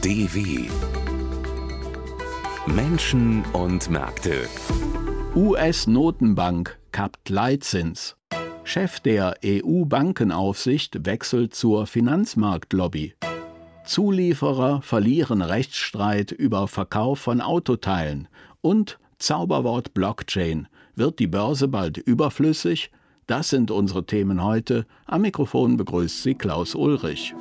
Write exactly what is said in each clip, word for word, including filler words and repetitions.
D W Menschen und Märkte. U S-Notenbank kappt Leitzins. Chef der E U-Bankenaufsicht wechselt zur Finanzmarktlobby. Zulieferer verlieren Rechtsstreit über Verkauf von Autoteilen. Und Zauberwort Blockchain. Wird die Börse bald überflüssig? Das sind unsere Themen heute. Am Mikrofon begrüßt Sie Klaus Ulrich.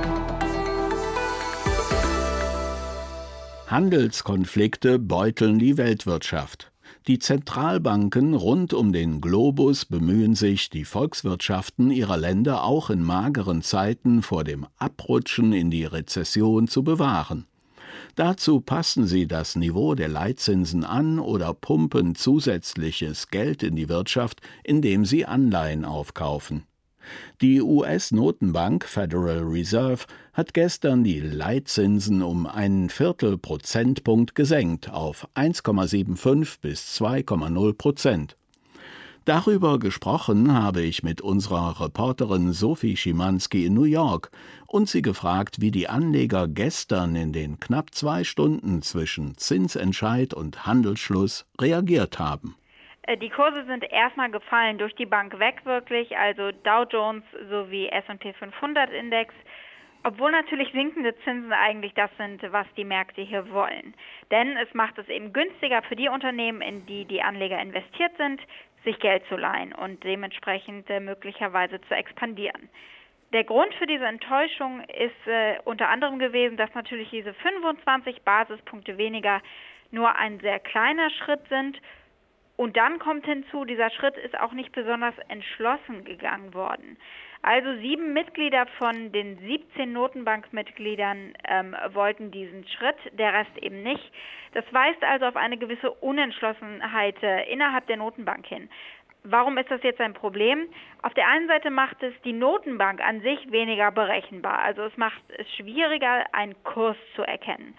Handelskonflikte beuteln die Weltwirtschaft. Die Zentralbanken rund um den Globus bemühen sich, die Volkswirtschaften ihrer Länder auch in mageren Zeiten vor dem Abrutschen in die Rezession zu bewahren. Dazu passen sie das Niveau der Leitzinsen an oder pumpen zusätzliches Geld in die Wirtschaft, indem sie Anleihen aufkaufen. Die U S-Notenbank Federal Reserve hat gestern die Leitzinsen um einen Viertelprozentpunkt gesenkt auf eins Komma fünfundsiebzig bis zwei Komma null Prozent. Darüber gesprochen habe ich mit unserer Reporterin Sophie Schimanski in New York und sie gefragt, wie die Anleger gestern in den knapp zwei Stunden zwischen Zinsentscheid und Handelsschluss reagiert haben. Die Kurse sind erstmal gefallen, durch die Bank weg wirklich, also Dow Jones sowie S und P fünfhundert Index, obwohl natürlich sinkende Zinsen eigentlich das sind, was die Märkte hier wollen. Denn es macht es eben günstiger für die Unternehmen, in die die Anleger investiert sind, sich Geld zu leihen und dementsprechend äh, möglicherweise zu expandieren. Der Grund für diese Enttäuschung ist äh, unter anderem gewesen, dass natürlich diese fünfundzwanzig Basispunkte weniger nur ein sehr kleiner Schritt sind. Und dann kommt hinzu, dieser Schritt ist auch nicht besonders entschlossen gegangen worden. Also sieben Mitglieder von den siebzehn Notenbankmitgliedern ähm, wollten diesen Schritt, der Rest eben nicht. Das weist also auf eine gewisse Unentschlossenheit äh, innerhalb der Notenbank hin. Warum ist das jetzt ein Problem? Auf der einen Seite macht es die Notenbank an sich weniger berechenbar. Also es macht es schwieriger, einen Kurs zu erkennen.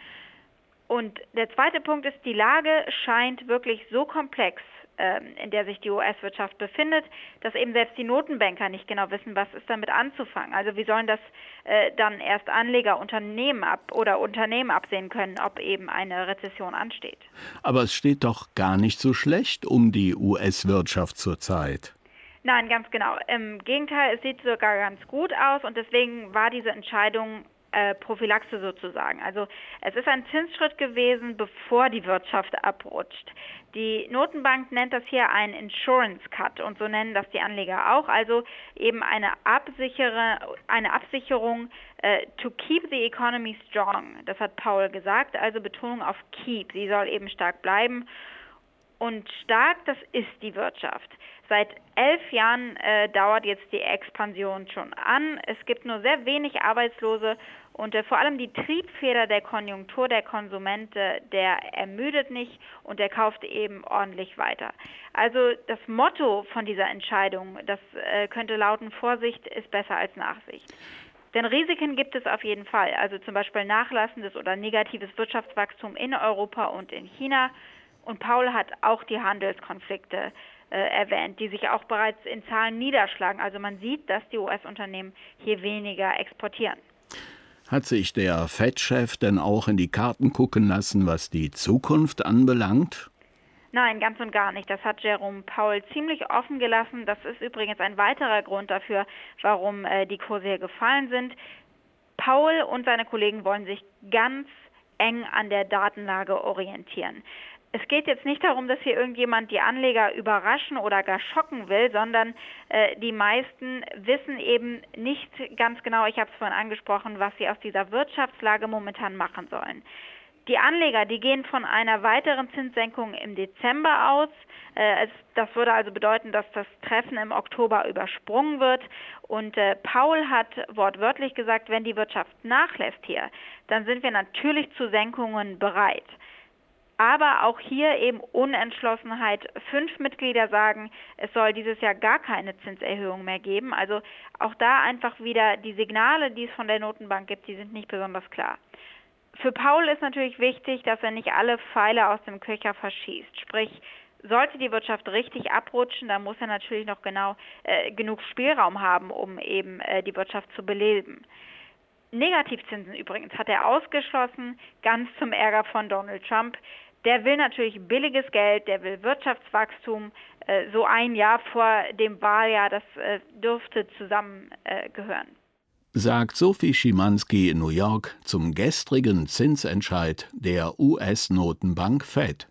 Und der zweite Punkt ist, die Lage scheint wirklich so komplex, ähm, in der sich die U S-Wirtschaft befindet, dass eben selbst die Notenbanker nicht genau wissen, was ist damit anzufangen. Also wie sollen das äh, dann erst Anleger, Unternehmen ab oder Unternehmen absehen können, ob eben eine Rezession ansteht. Aber es steht doch gar nicht so schlecht um die U S-Wirtschaft zurzeit. Nein, ganz genau. Im Gegenteil, es sieht sogar ganz gut aus und deswegen war diese Entscheidung Äh, Prophylaxe sozusagen. Also es ist ein Zinsschritt gewesen, bevor die Wirtschaft abrutscht. Die Notenbank nennt das hier einen Insurance Cut und so nennen das die Anleger auch, also eben eine, Absichere, eine Absicherung äh, to keep the economy strong. Das hat Powell gesagt, also Betonung auf keep. Sie soll eben stark bleiben. Und stark, das ist die Wirtschaft. Seit elf Jahren äh, dauert jetzt die Expansion schon an. Es gibt nur sehr wenig Arbeitslose und äh, vor allem die Triebfeder der Konjunktur, der Konsument, äh, der ermüdet nicht und der kauft eben ordentlich weiter. Also das Motto von dieser Entscheidung, das äh, könnte lauten, Vorsicht ist besser als Nachsicht. Denn Risiken gibt es auf jeden Fall, also zum Beispiel nachlassendes oder negatives Wirtschaftswachstum in Europa und in China. Und Paul hat auch die Handelskonflikte äh, erwähnt, die sich auch bereits in Zahlen niederschlagen. Also man sieht, dass die U S-Unternehmen hier weniger exportieren. Hat sich der Fed-Chef denn auch in die Karten gucken lassen, was die Zukunft anbelangt? Nein, ganz und gar nicht. Das hat Jerome Powell ziemlich offen gelassen. Das ist übrigens ein weiterer Grund dafür, warum äh, die Kurse hier gefallen sind. Powell und seine Kollegen wollen sich ganz eng an der Datenlage orientieren. Es geht jetzt nicht darum, dass hier irgendjemand die Anleger überraschen oder gar schocken will, sondern äh, die meisten wissen eben nicht ganz genau, ich habe es vorhin angesprochen, was sie aus dieser Wirtschaftslage momentan machen sollen. Die Anleger, die gehen von einer weiteren Zinssenkung im Dezember aus. Äh, es, das würde also bedeuten, dass das Treffen im Oktober übersprungen wird. Und äh, Powell hat wortwörtlich gesagt, wenn die Wirtschaft nachlässt hier, dann sind wir natürlich zu Senkungen bereit. Aber auch hier eben Unentschlossenheit. Fünf Mitglieder sagen, es soll dieses Jahr gar keine Zinserhöhung mehr geben. Also auch da einfach wieder die Signale, die es von der Notenbank gibt, die sind nicht besonders klar. Für Powell ist natürlich wichtig, dass er nicht alle Pfeile aus dem Köcher verschießt. Sprich, sollte die Wirtschaft richtig abrutschen, dann muss er natürlich noch genau äh, genug Spielraum haben, um eben äh, die Wirtschaft zu beleben. Negativzinsen übrigens hat er ausgeschlossen, ganz zum Ärger von Donald Trump. Der will natürlich billiges Geld, der will Wirtschaftswachstum. Äh, so ein Jahr vor dem Wahljahr, das äh, dürfte zusammengehören. Äh, sagt Sophie Schimanski in New York zum gestrigen Zinsentscheid der U S-Notenbank Fed.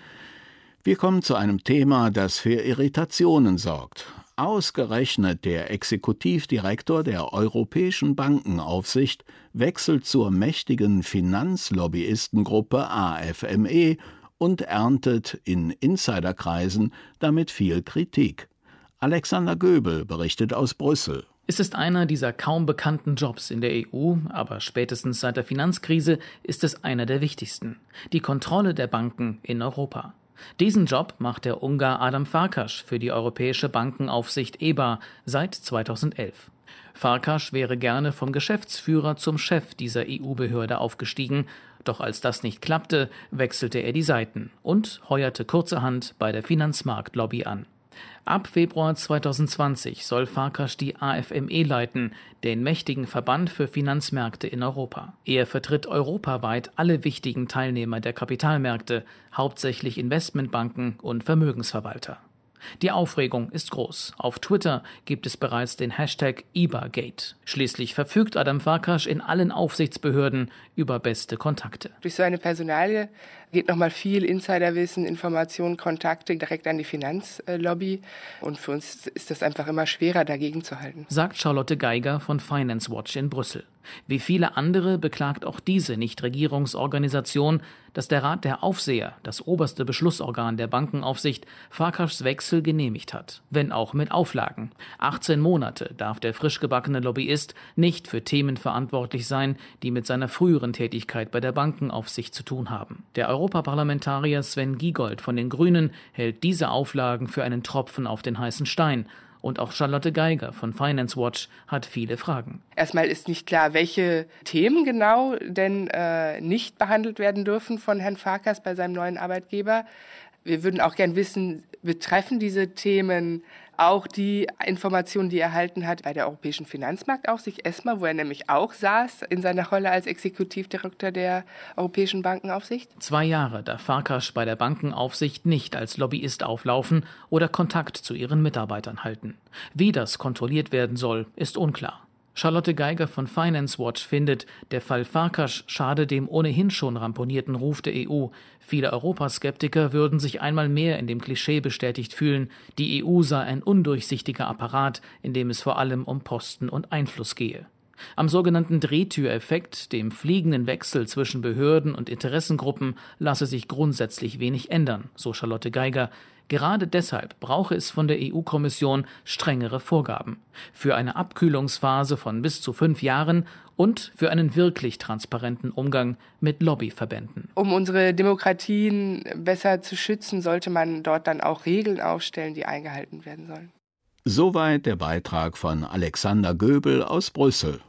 Wir kommen zu einem Thema, das für Irritationen sorgt. Ausgerechnet der Exekutivdirektor der Europäischen Bankenaufsicht wechselt zur mächtigen Finanzlobbyistengruppe A F M E und erntet in Insiderkreisen damit viel Kritik. Alexander Göbel berichtet aus Brüssel. Es ist einer dieser kaum bekannten Jobs in der E U, aber spätestens seit der Finanzkrise ist es einer der wichtigsten: die Kontrolle der Banken in Europa. Diesen Job macht der Ungar Adam Farkas für die Europäische Bankenaufsicht E B A seit zweitausendelf. Farkas wäre gerne vom Geschäftsführer zum Chef dieser E U-Behörde aufgestiegen, doch als das nicht klappte, wechselte er die Seiten und heuerte kurzerhand bei der Finanzmarktlobby an. Ab Februar zweitausendzwanzig soll Farkas die A F M E leiten, den mächtigen Verband für Finanzmärkte in Europa. Er vertritt europaweit alle wichtigen Teilnehmer der Kapitalmärkte, hauptsächlich Investmentbanken und Vermögensverwalter. Die Aufregung ist groß. Auf Twitter gibt es bereits den Hashtag E B A Gate. Schließlich verfügt Adam Farkas in allen Aufsichtsbehörden über beste Kontakte. Durch so eine Personalie geht nochmal viel Insiderwissen, Informationen, Kontakte direkt an die Finanzlobby. Und für uns ist das einfach immer schwerer, dagegen zu halten. Sagt Charlotte Geiger von Finance Watch in Brüssel. Wie viele andere beklagt auch diese Nichtregierungsorganisation, dass der Rat der Aufseher, das oberste Beschlussorgan der Bankenaufsicht, Farkas Wechsel genehmigt hat, wenn auch mit Auflagen. achtzehn Monate darf der frisch gebackene Lobbyist nicht für Themen verantwortlich sein, die mit seiner früheren Tätigkeit bei der Bankenaufsicht zu tun haben. Der Europaparlamentarier Sven Giegold von den Grünen hält diese Auflagen für einen Tropfen auf den heißen Stein. Und auch Charlotte Geiger von Finance Watch hat viele Fragen. Erstmal ist nicht klar, welche Themen genau denn äh, nicht behandelt werden dürfen von Herrn Farkas bei seinem neuen Arbeitgeber. Wir würden auch gern wissen, betreffen diese Themen auch die Informationen, die er erhalten hat bei der Europäischen Finanzmarktaufsicht ESMA, wo er nämlich auch saß in seiner Rolle als Exekutivdirektor der Europäischen Bankenaufsicht? Zwei Jahre darf Farkas bei der Bankenaufsicht nicht als Lobbyist auflaufen oder Kontakt zu ihren Mitarbeitern halten. Wie das kontrolliert werden soll, ist unklar. Charlotte Geiger von Finance Watch findet, der Fall Farkas schade dem ohnehin schon ramponierten Ruf der E U. Viele Europaskeptiker würden sich einmal mehr in dem Klischee bestätigt fühlen, die E U sei ein undurchsichtiger Apparat, in dem es vor allem um Posten und Einfluss gehe. Am sogenannten Drehtüreffekt, dem fliegenden Wechsel zwischen Behörden und Interessengruppen, lasse sich grundsätzlich wenig ändern, so Charlotte Geiger. Gerade deshalb brauche es von der E U-Kommission strengere Vorgaben für eine Abkühlungsphase von bis zu fünf Jahren und für einen wirklich transparenten Umgang mit Lobbyverbänden. Um unsere Demokratien besser zu schützen, sollte man dort dann auch Regeln aufstellen, die eingehalten werden sollen. Soweit der Beitrag von Alexander Göbel aus Brüssel.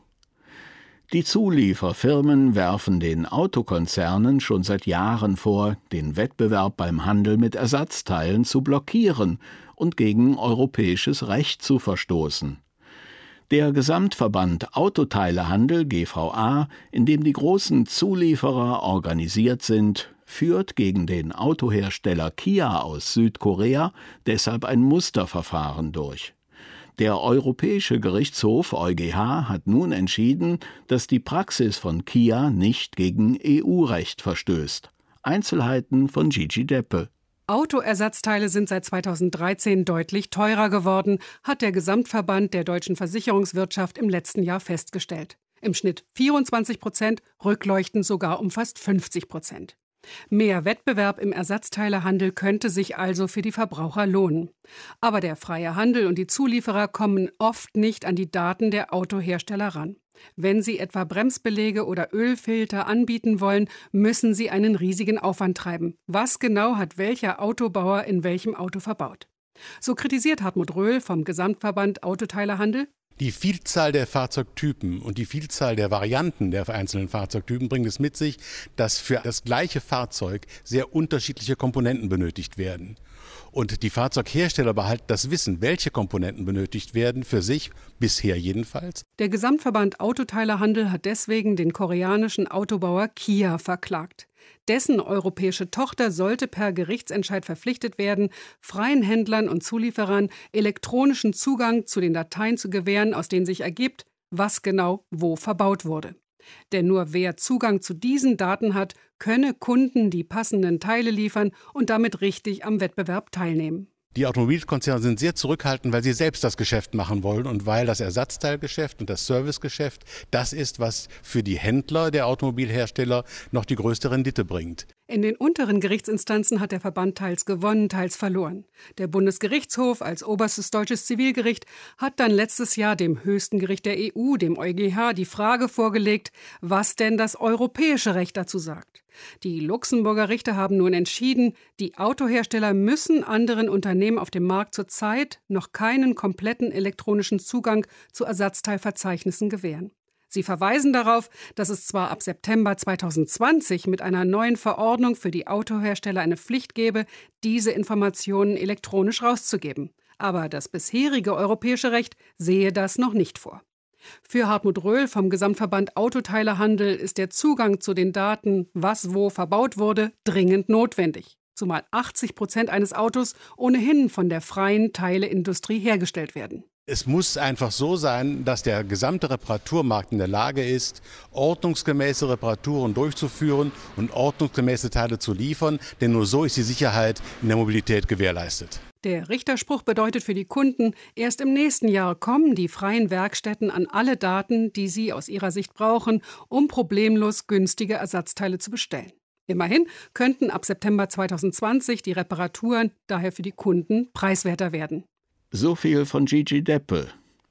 Die Zulieferfirmen werfen den Autokonzernen schon seit Jahren vor, den Wettbewerb beim Handel mit Ersatzteilen zu blockieren und gegen europäisches Recht zu verstoßen. Der Gesamtverband Autoteilehandel G V A, in dem die großen Zulieferer organisiert sind, führt gegen den Autohersteller Kia aus Südkorea deshalb ein Musterverfahren durch. Der Europäische Gerichtshof EuGH hat nun entschieden, dass die Praxis von Kia nicht gegen E U-Recht verstößt. Einzelheiten von Gigi Deppe. Autoersatzteile sind seit zweitausenddreizehn deutlich teurer geworden, hat der Gesamtverband der deutschen Versicherungswirtschaft im letzten Jahr festgestellt. Im Schnitt vierundzwanzig Prozent, rückleuchtend sogar um fast fünfzig Prozent. Mehr Wettbewerb im Ersatzteilehandel könnte sich also für die Verbraucher lohnen. Aber der freie Handel und die Zulieferer kommen oft nicht an die Daten der Autohersteller ran. Wenn sie etwa Bremsbeläge oder Ölfilter anbieten wollen, müssen sie einen riesigen Aufwand treiben. Was genau hat welcher Autobauer in welchem Auto verbaut? So kritisiert Hartmut Röhl vom Gesamtverband Autoteilehandel. Die Vielzahl der Fahrzeugtypen und die Vielzahl der Varianten der einzelnen Fahrzeugtypen bringt es mit sich, dass für das gleiche Fahrzeug sehr unterschiedliche Komponenten benötigt werden. Und die Fahrzeughersteller behalten das Wissen, welche Komponenten benötigt werden, für sich, bisher jedenfalls. Der Gesamtverband Autoteilehandel hat deswegen den koreanischen Autobauer Kia verklagt. Dessen europäische Tochter sollte per Gerichtsentscheid verpflichtet werden, freien Händlern und Zulieferern elektronischen Zugang zu den Dateien zu gewähren, aus denen sich ergibt, was genau wo verbaut wurde. Denn nur wer Zugang zu diesen Daten hat, könne Kunden die passenden Teile liefern und damit richtig am Wettbewerb teilnehmen. Die Automobilkonzerne sind sehr zurückhaltend, weil sie selbst das Geschäft machen wollen und weil das Ersatzteilgeschäft und das Servicegeschäft das ist, was für die Händler der Automobilhersteller noch die größte Rendite bringt. In den unteren Gerichtsinstanzen hat der Verband teils gewonnen, teils verloren. Der Bundesgerichtshof als oberstes deutsches Zivilgericht hat dann letztes Jahr dem höchsten Gericht der E U, dem EuGH, die Frage vorgelegt, was denn das europäische Recht dazu sagt. Die Luxemburger Richter haben nun entschieden, die Autohersteller müssen anderen Unternehmen auf dem Markt zurzeit noch keinen kompletten elektronischen Zugang zu Ersatzteilverzeichnissen gewähren. Sie verweisen darauf, dass es zwar ab September zweitausendzwanzig mit einer neuen Verordnung für die Autohersteller eine Pflicht gäbe, diese Informationen elektronisch rauszugeben. Aber das bisherige europäische Recht sehe das noch nicht vor. Für Hartmut Röhl vom Gesamtverband Autoteilehandel ist der Zugang zu den Daten, was wo verbaut wurde, dringend notwendig. Zumal achtzig Prozent eines Autos ohnehin von der freien Teileindustrie hergestellt werden. Es muss einfach so sein, dass der gesamte Reparaturmarkt in der Lage ist, ordnungsgemäße Reparaturen durchzuführen und ordnungsgemäße Teile zu liefern, denn nur so ist die Sicherheit in der Mobilität gewährleistet. Der Richterspruch bedeutet für die Kunden, erst im nächsten Jahr kommen die freien Werkstätten an alle Daten, die sie aus ihrer Sicht brauchen, um problemlos günstige Ersatzteile zu bestellen. Immerhin könnten ab September zweitausendzwanzig die Reparaturen daher für die Kunden preiswerter werden. So viel von Gigi Deppel.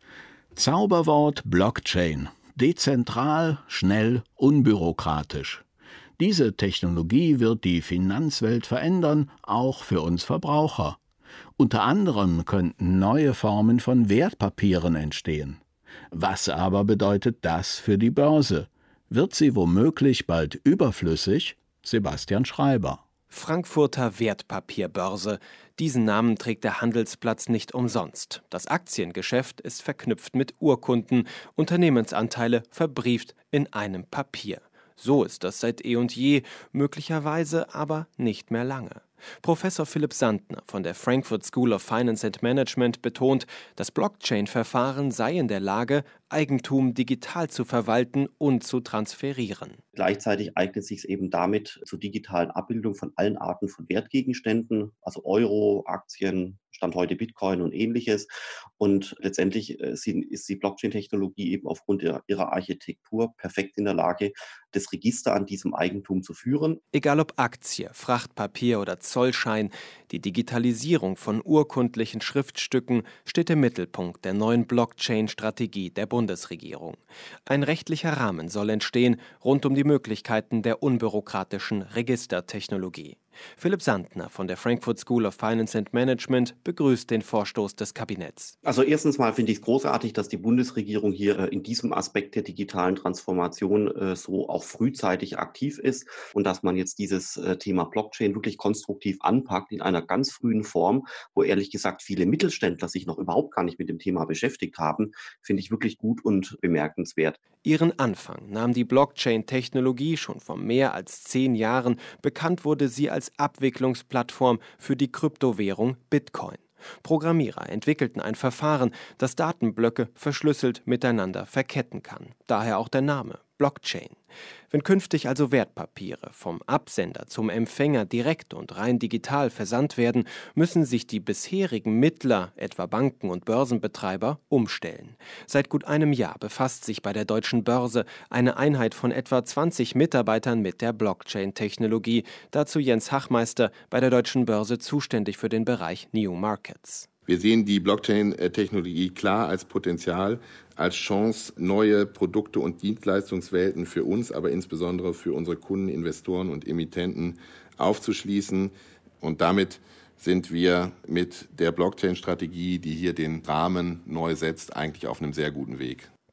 Zauberwort Blockchain. Dezentral, schnell, unbürokratisch. Diese Technologie wird die Finanzwelt verändern, auch für uns Verbraucher. Unter anderem könnten neue Formen von Wertpapieren entstehen. Was aber bedeutet das für die Börse? Wird sie womöglich bald überflüssig? Sebastian Schreiber. Frankfurter Wertpapierbörse. Diesen Namen trägt der Handelsplatz nicht umsonst. Das Aktiengeschäft ist verknüpft mit Urkunden, Unternehmensanteile verbrieft in einem Papier. So ist das seit eh und je, möglicherweise aber nicht mehr lange. Professor Philipp Sandner von der Frankfurt School of Finance and Management betont, das Blockchain-Verfahren sei in der Lage, Eigentum digital zu verwalten und zu transferieren. Gleichzeitig eignet sich es eben damit zur digitalen Abbildung von allen Arten von Wertgegenständen, also Euro, Aktien, Stand heute Bitcoin und ähnliches. Und letztendlich ist die Blockchain-Technologie eben aufgrund ihrer Architektur perfekt in der Lage, das Register an diesem Eigentum zu führen. Egal ob Aktie, Frachtpapier oder Zollschein, die Digitalisierung von urkundlichen Schriftstücken steht im Mittelpunkt der neuen Blockchain-Strategie der Bundesregierung. Ein rechtlicher Rahmen soll entstehen rund um die Möglichkeiten der unbürokratischen Registertechnologie. Philipp Sandner von der Frankfurt School of Finance and Management begrüßt den Vorstoß des Kabinetts. Also erstens mal finde ich es großartig, dass die Bundesregierung hier äh, in diesem Aspekt der digitalen Transformation äh, so auch frühzeitig aktiv ist und dass man jetzt dieses äh, Thema Blockchain wirklich konstruktiv anpackt in einer ganz frühen Form, wo ehrlich gesagt viele Mittelständler sich noch überhaupt gar nicht mit dem Thema beschäftigt haben, finde ich wirklich gut und bemerkenswert. Ihren Anfang nahm die Blockchain-Technologie schon vor mehr als zehn Jahren. Bekannt wurde sie als Abwicklungsplattform für die Kryptowährung Bitcoin. Programmierer entwickelten ein Verfahren, das Datenblöcke verschlüsselt miteinander verketten kann. Daher auch der Name Blockchain. Wenn künftig also Wertpapiere vom Absender zum Empfänger direkt und rein digital versandt werden, müssen sich die bisherigen Mittler, etwa Banken und Börsenbetreiber, umstellen. Seit gut einem Jahr befasst sich bei der Deutschen Börse eine Einheit von etwa zwanzig Mitarbeitern mit der Blockchain-Technologie. Dazu Jens Hachmeister, bei der Deutschen Börse zuständig für den Bereich New Markets. Wir sehen die Blockchain-Technologie klar als Potenzial, als Chance, neue Produkte und Dienstleistungswelten für uns, aber insbesondere für unsere Kunden, Investoren und Emittenten aufzuschließen. Und damit sind wir mit der Blockchain-Strategie, die hier den Rahmen neu setzt, eigentlich auf einem sehr guten Weg.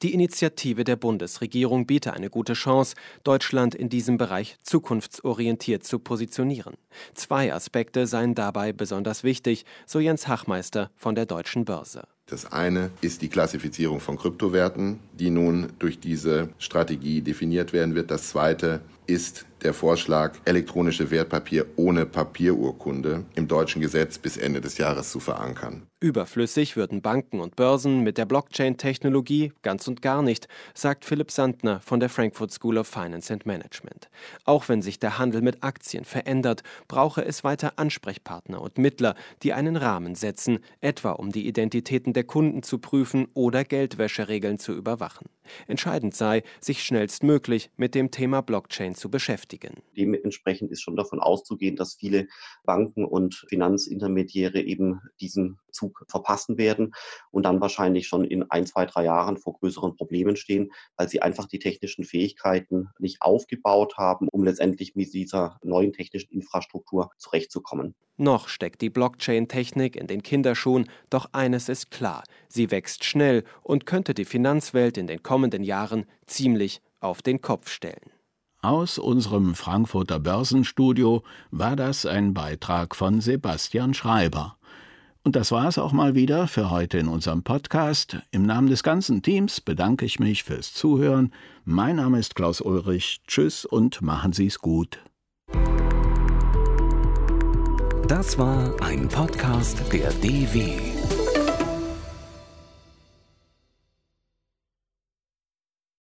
Die Initiative der Bundesregierung biete eine gute Chance, Deutschland in diesem Bereich zukunftsorientiert zu positionieren. Zwei Aspekte seien dabei besonders wichtig, so Jens Hachmeister von der Deutschen Börse. Das eine ist die Klassifizierung von Kryptowerten, die nun durch diese Strategie definiert werden wird. Das zweite ist der Vorschlag, elektronische Wertpapier ohne Papierurkunde im deutschen Gesetz bis Ende des Jahres zu verankern. Überflüssig würden Banken und Börsen mit der Blockchain-Technologie ganz und gar nicht, sagt Philipp Sandner von der Frankfurt School of Finance and Management. Auch wenn sich der Handel mit Aktien verändert, brauche es weiter Ansprechpartner und Mittler, die einen Rahmen setzen, etwa um die Identitäten der Kunden zu prüfen oder Geldwäscheregeln zu überwachen. Entscheidend sei, sich schnellstmöglich mit dem Thema Blockchain zu beschäftigen. Dementsprechend ist schon davon auszugehen, dass viele Banken und Finanzintermediäre eben diesen Zug verpassen werden und dann wahrscheinlich schon in ein, zwei, drei Jahren vor größeren Problemen stehen, weil sie einfach die technischen Fähigkeiten nicht aufgebaut haben, um letztendlich mit dieser neuen technischen Infrastruktur zurechtzukommen. Noch steckt die Blockchain-Technik in den Kinderschuhen, doch eines ist klar, sie wächst schnell und könnte die Finanzwelt in den kommenden Jahren ziemlich auf den Kopf stellen. Aus unserem Frankfurter Börsenstudio war das ein Beitrag von Sebastian Schreiber. Und das war es auch mal wieder für heute in unserem Podcast. Im Namen des ganzen Teams bedanke ich mich fürs Zuhören. Mein Name ist Klaus Ulrich. Tschüss und machen Sie's gut. Das war ein Podcast der D W.